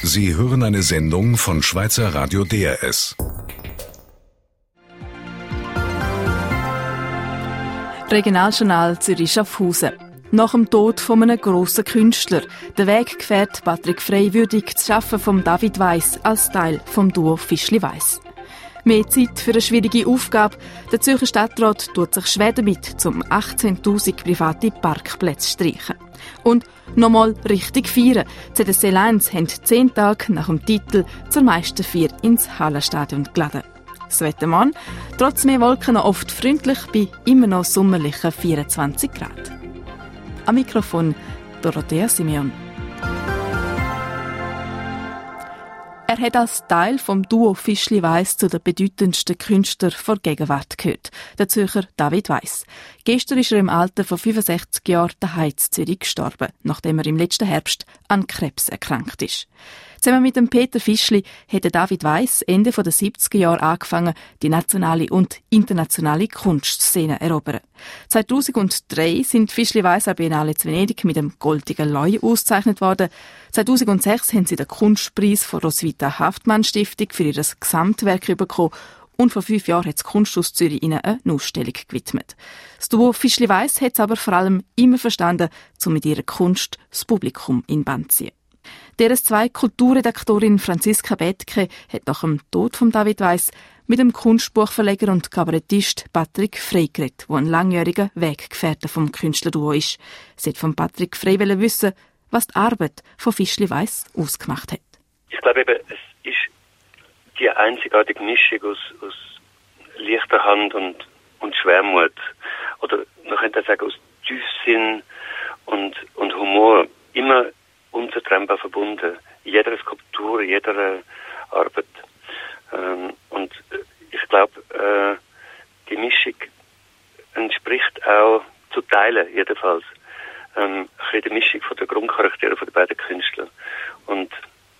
Sie hören eine Sendung von Schweizer Radio DRS. Regionaljournal Zürich-Schaffhausen. Nach dem Tod von einem grossen Künstler, der Weggefährt Patrick Frey, würdigt das Schaffen von David Weiss als Teil vom Duo Fischli-Weiss. Mehr Zeit für eine schwierige Aufgabe. Der Zürcher Stadtrat tut sich schwer damit, um 18'000 private Parkplätze zu streichen. Und nochmal richtig feiern. Die ZSC Lions haben 10 Tage nach dem Titel zur Meisterfeier ins Hallenstadion geladen. Das Wettermann, trotz mehr Wolken noch oft freundlich bei immer noch sommerlichen 24 Grad. Am Mikrofon Dorothea Simeon. Er hat als Teil vom Duo Fischli-Weiss zu den bedeutendsten Künstlern der Gegenwart gehört, der Zürcher David Weiss. Gestern ist er im Alter von 65 Jahren daheim in Zürich gestorben, nachdem er im letzten Herbst an Krebs erkrankt ist. Zusammen mit dem Peter Fischli hat David Weiss Ende der 70er Jahre angefangen, die nationale und internationale Kunstszene zu erobern. 2003 sind Fischli-Weiss an Biennale zu Venedig mit dem Goldigen Leu ausgezeichnet worden. 2006 haben sie den Kunstpreis von Roswitha Haftmann Stiftung für ihr Gesamtwerk bekommen und vor 5 Jahren hat das Kunsthaus Zürich ihnen eine Ausstellung gewidmet. Das Duo Fischli-Weiss hat es aber vor allem immer verstanden, um mit ihrer Kunst das Publikum in Band zu ziehen. DRS2-Kulturredaktorin Franziska Bethke hat nach dem Tod von David Weiss mit dem Kunstbuchverleger und Kabarettist Patrick Frey geredet, der ein langjähriger Weggefährte vom Künstlerduo ist. Sie hat von Patrick Frey wissen, was die Arbeit von Fischli-Weiss ausgemacht hat. Ich glaube eben, es ist die einzigartige Mischung aus leichter Hand und Schwermut. Oder man könnte auch sagen, aus Tiefsinn und Humor. Immer unzertrennbar verbunden. In jeder Skulptur, in jeder Arbeit. Und ich glaube, die Mischung entspricht auch zu Teilen jedenfalls ein bisschen der Mischung von der Grundcharaktere von den beiden Künstlern. Und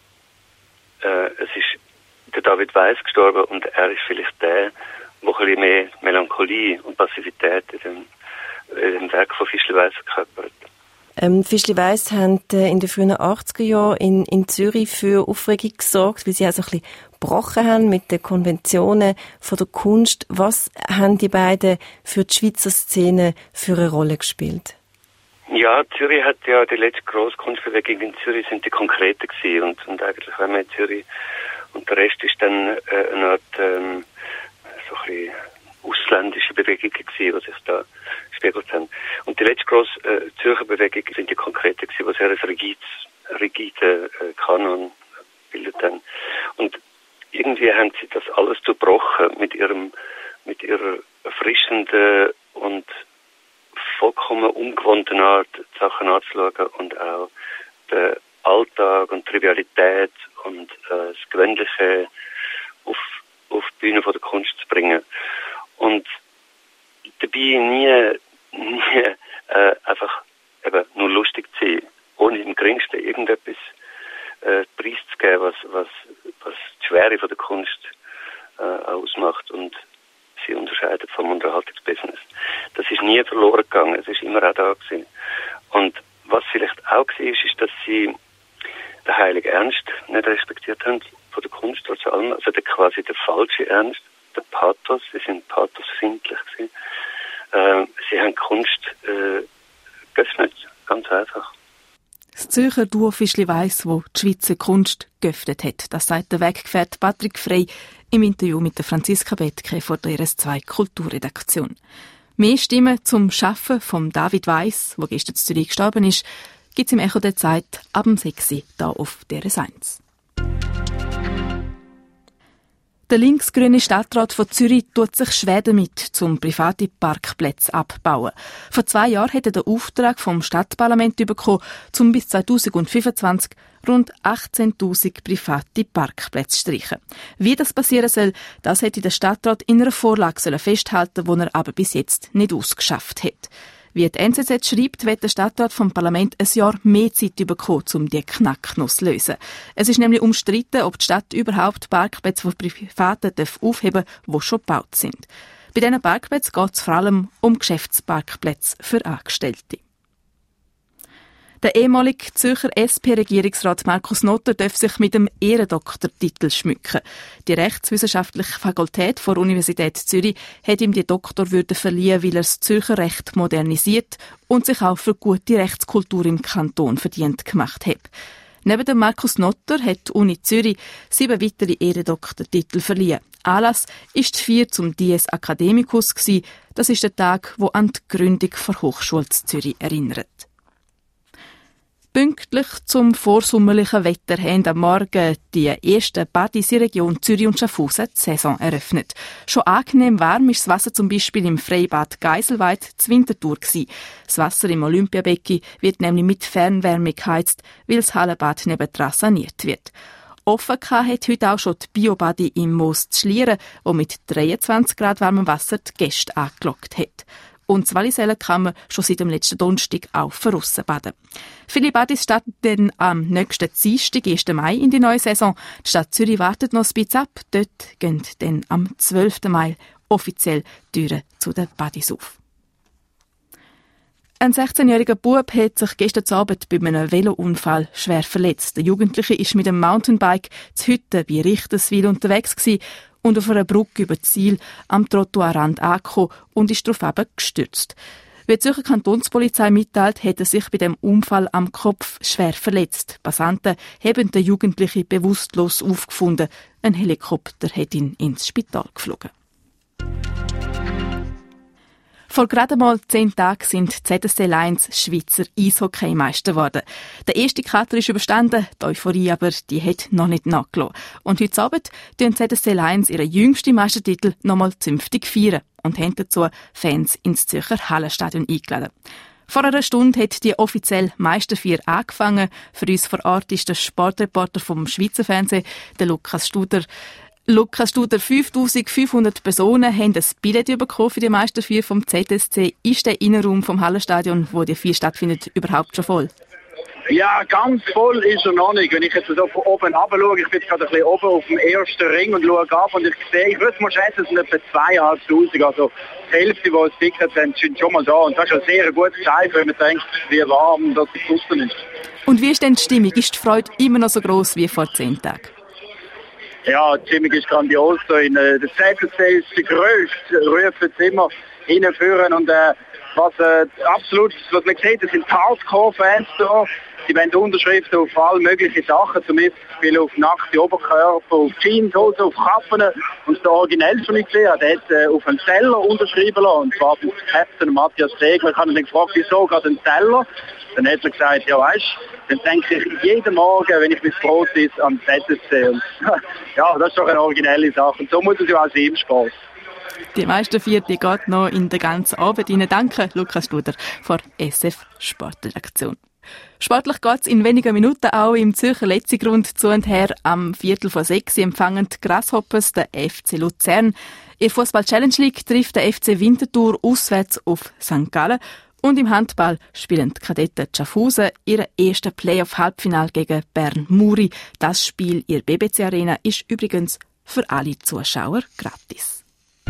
es ist der David Weiss gestorben und er ist vielleicht der ein bisschen mehr Melancholie und Passivität in dem Werk von Fischli-Weiss verkörpert. Fischli-Weiss haben in den frühen 80er Jahren in Zürich für Aufregung gesorgt, weil sie auch so ein bisschen gebrochen haben mit den Konventionen von der Kunst. Was haben die beiden für die Schweizer Szene für eine Rolle gespielt? Ja, Zürich hat ja die letzte grosse Kunstbewegung in Zürich sind die konkreten gewesen und eigentlich wenn man in Zürich und der Rest ist dann eine Art so ein bisschen ausländische Bewegungen gewesen, die sich da gespiegelt haben. Und die letzte grosse Zürcher Bewegung sind die konkreten gewesen, die sehr ein rigide Kanon bildet haben. Und irgendwie haben sie das alles durchbrochen mit ihrer erfrischenden und vollkommen ungewohnten Art, Sachen anzuschauen und auch den Alltag und Trivialität und das Gewöhnliche auf die Bühne von der Kunst zu bringen. Und dabei nie einfach eben nur lustig zu sein, ohne im Geringsten irgendetwas preiszugeben, was die Schwere von der Kunst ausmacht und sie unterscheidet vom Unterhaltungsbusiness. Das ist nie verloren gegangen, es ist immer auch da gewesen. Und was vielleicht auch war, ist, dass sie den heiligen Ernst nicht respektiert haben von der Kunst, trotz allem, also quasi der falsche Ernst, der Pathos, sie sind pathosfindlich gewesen. Sie haben Kunst geöffnet, ganz einfach. Das Zürcher Duo Fischli-Weiss, das die Schweizer Kunst geöffnet hat, das sagt der Weggefährte Patrick Frey im Interview mit der Franziska Bethke von der RS2 Kulturredaktion. Mehr Stimmen zum Schaffen von David Weiss, der gestern in Zürich gestorben ist, gibt es im Echo der Zeit ab dem 6 Uhr hier auf DRS1. Der linksgrüne Stadtrat von Zürich tut sich schwer damit, zum private Parkplätze abbauen. Vor 2 Jahren hat er den Auftrag vom Stadtparlament bekommen, um bis 2025 rund 18'000 private Parkplätze zu streichen. Wie das passieren soll, das hätte der Stadtrat in einer Vorlage festhalten sollen, die er aber bis jetzt nicht ausgeschafft hat. Wie die NZZ schreibt, wird der Stadtrat vom Parlament ein Jahr mehr Zeit bekommen, um die Knacknuss zu lösen. Es ist nämlich umstritten, ob die Stadt überhaupt Parkplätze von Privaten aufheben darf, die schon gebaut sind. Bei diesen Parkplätzen geht es vor allem um Geschäftsparkplätze für Angestellte. Der ehemalige Zürcher SP-Regierungsrat Markus Notter darf sich mit dem Ehrendoktortitel schmücken. Die Rechtswissenschaftliche Fakultät der Universität Zürich hat ihm die Doktorwürde verliehen, weil er das Zürcher Recht modernisiert und sich auch für gute Rechtskultur im Kanton verdient gemacht hat. Neben dem Markus Notter hat die Uni Zürich 7 weitere Ehrendoktortitel verliehen. Anlass war die Feier zum Dies Academicus. Das ist der Tag, der an die Gründung der Hochschule Zürich erinnert. Pünktlich zum vorsommerlichen Wetter haben am Morgen die ersten Badis in der Region Zürich und Schaffhausen die Saison eröffnet. Schon angenehm warm ist das Wasser zum Beispiel im Freibad Geiselweid zu Winterthur gewesen. Das Wasser im Olympiabecken wird nämlich mit Fernwärme geheizt, weil das Hallenbad nebendran saniert wird. Offen hat heute auch schon die Biobadi im Moos zu Schlieren, wo mit 23 Grad warmem Wasser die Gäste angelockt hat. Und das Wallisellen kann man schon seit dem letzten Donnerstag auch draussen baden. Viele Badis starten dann am nächsten Dienstag, 1. Mai, in die neue Saison. Die Stadt Zürich wartet noch ein bisschen ab. Dort gehen dann am 12. Mai offiziell die Türen zu den Badis auf. Ein 16-jähriger Bub hat sich gestern Abend bei einem Velounfall schwer verletzt. Der Jugendliche war mit dem Mountainbike zu Hütten bei Richterswil unterwegs und auf einer Brücke über das Ziel am Trottoirrand angekommen und ist darauf gestürzt. Wie die Zürcher Kantonspolizei mitteilt, hat er sich bei dem Unfall am Kopf schwer verletzt. Passanten haben den Jugendlichen bewusstlos aufgefunden. Ein Helikopter hat ihn ins Spital geflogen. Vor gerade mal 10 Tagen sind die ZSC Lions Schweizer Eishockeymeister geworden. Der erste Kater ist überstanden, die Euphorie aber die hat noch nicht nachgelassen. Und heute Abend feiern ZSC Lions ihren jüngsten Meistertitel nochmal zünftig feiern und haben dazu Fans ins Zürcher Hallenstadion eingeladen. Vor einer Stunde hat die offizielle Meisterfeier angefangen. Für uns vor Ort ist der Sportreporter vom Schweizer Fernsehen, der Lukas Studer. 5'500 Personen haben ein Billett bekommen für die Meisterfeier vom ZSC. Ist der Innenraum vom Hallenstadion, wo die Feier stattfindet, überhaupt schon voll? Ja, ganz voll ist er noch nicht. Wenn ich jetzt so von oben runter schaue, ich bin jetzt gerade ein bisschen oben auf dem ersten Ring und schaue ab und ich sehe, ich würde mal schätzen, es sind etwa 2'500. Also die Hälfte, die es Tickets haben, sind schon mal da. Und das ist ein sehr gutes Zeichen, wenn man denkt, wie warm das draussen ist. Und wie ist denn die Stimmung? Ist die Freude immer noch so gross wie vor 10 Tagen? Ja, die Stimmung ist grandios. Der ZSC ist der grösste, rufen sie immer hinführen. Und was man sieht, das sind Hardcore-Fans da. Die wollen Unterschriften auf alle möglichen Sachen, zum Beispiel auf nackte Oberkörper, auf Jeanshosen, auf Kappen. Und der originell schon nicht gesehen, der hat auf einen Teller unterschrieben lassen. Und zwar vom Captain Matthias Segler. Ich habe ihn gefragt, wieso gerade einen Teller? Dann hat er gesagt, ja weisst, dann denke ich jeden Morgen, wenn ich mit Brot esse, an ZSC. Und ja, das ist doch eine originelle Sache. Und so muss es ja auch sein im Sport. Die Meisterfeier geht noch in den ganzen Abend rein. Danke, Lukas Studer von SF Sportredaktion. Sportlich geht es in wenigen Minuten auch im Zürcher Letzigrund zu und her. Am 5:45 empfangen die Grasshoppers den FC Luzern. In der Fußball-Challenge League trifft der FC Winterthur auswärts auf St. Gallen. Und im Handball spielen die Kadetten Schaffhausen ihre erste Playoff-Halbfinale gegen Bern Muri. Das Spiel in der BBC Arena ist übrigens für alle Zuschauer gratis.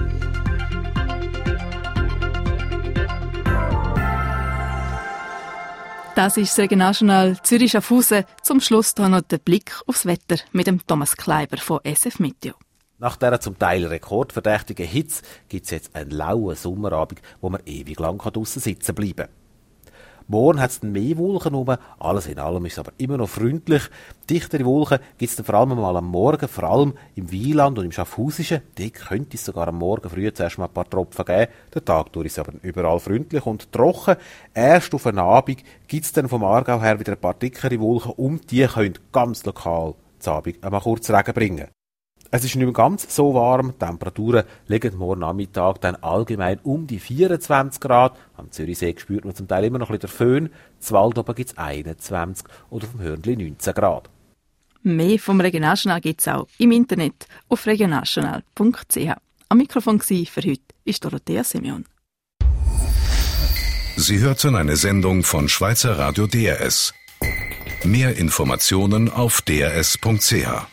Das ist das Regionaljournal Zürich-Schaffhausen. Zum Schluss noch der Blick aufs Wetter mit dem Thomas Kleiber von SF Meteo. Nach dieser zum Teil rekordverdächtigen Hitze gibt es jetzt einen lauen Sommerabend, wo man ewig lang draussen sitzen bleiben kann. Morgen hat es mehr Wolken rum, alles in allem ist es aber immer noch freundlich. Dichtere Wolken gibt es dann vor allem mal am Morgen, vor allem im Wieland und im Schaffhausischen. Dort könnte es sogar am Morgen früh zuerst mal ein paar Tropfen geben. Der Tag durch ist aber überall freundlich und trocken. Erst auf den Abend gibt es dann vom Aargau her wieder ein paar dickere Wolken und die können ganz lokal zum Abend einmal kurz Regen bringen. Es ist nicht mehr ganz so warm. Die Temperaturen liegen morgen Nachmittag dann allgemein um die 24 Grad. Am Zürichsee spürt man zum Teil immer noch ein bisschen Föhn. Zu Wald oben gibt es 21 und auf dem Hörnli 19 Grad. Mehr vom Regionaljournal gibt es auch im Internet auf regionaljournal.ch. Am Mikrofon für heute ist Dorothea Simeon. Sie hörten eine Sendung von Schweizer Radio DRS. Mehr Informationen auf drs.ch.